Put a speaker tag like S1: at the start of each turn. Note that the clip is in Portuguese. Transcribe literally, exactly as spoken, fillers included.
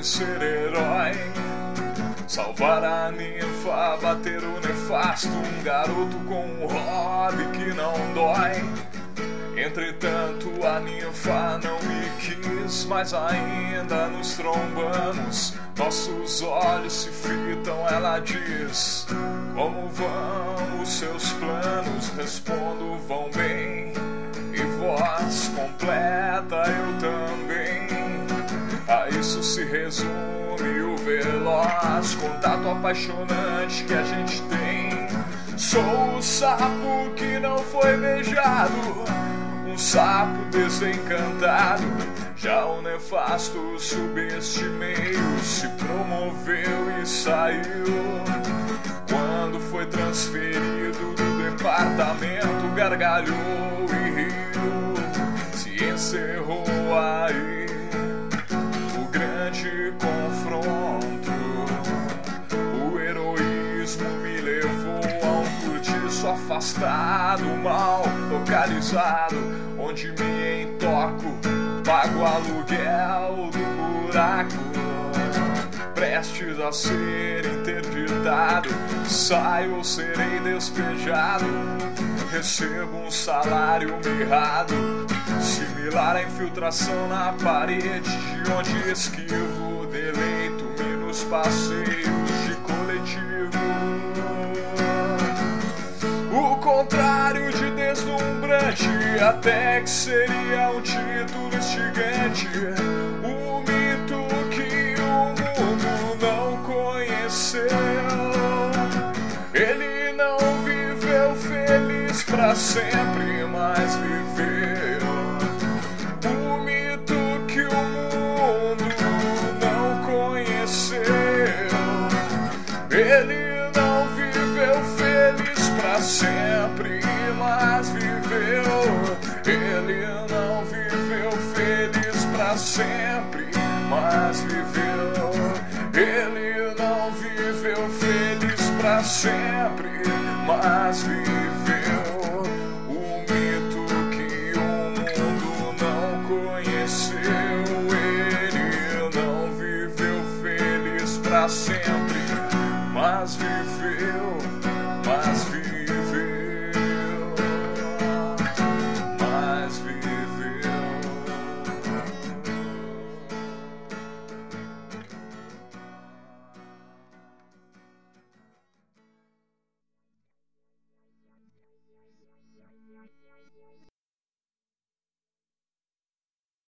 S1: ser herói, salvar a ninfa, bater o nefasto, um garoto com um hobby que não dói. Entretanto a ninfa não me quis, mas ainda nos trombamos. Nossos olhos se fitam, ela diz: como vão os seus planos? Respondo: vão bem. E voz completa: eu também. A isso se resume o veloz contato apaixonante que a gente tem. Sou o sapo que não foi beijado, um sapo desencantado. Já o nefasto subestimeio se promoveu e saiu. Quando foi transferido do departamento, gargalhou e riu. Se encerrou aí o grande confronto. O heroísmo me levou a um cortiço afastado, mal localizado, onde me entoco, pago o aluguel do buraco. Prestes a ser interditado, saio ou serei despejado. Recebo um salário mirrado, similar à infiltração na parede, de onde esquivo, deleito-me nos passeios de coletivo. O contrário de deslumbrante, até que seria um título instigante. O mito que o mundo não conheceu. Ele não viveu feliz pra sempre, mas viveu. O mito que o mundo não conheceu. Ele não viveu feliz pra sempre, mas viveu. Ele não viveu feliz pra sempre, mas viveu. Ele não viveu feliz pra sempre, mas viveu.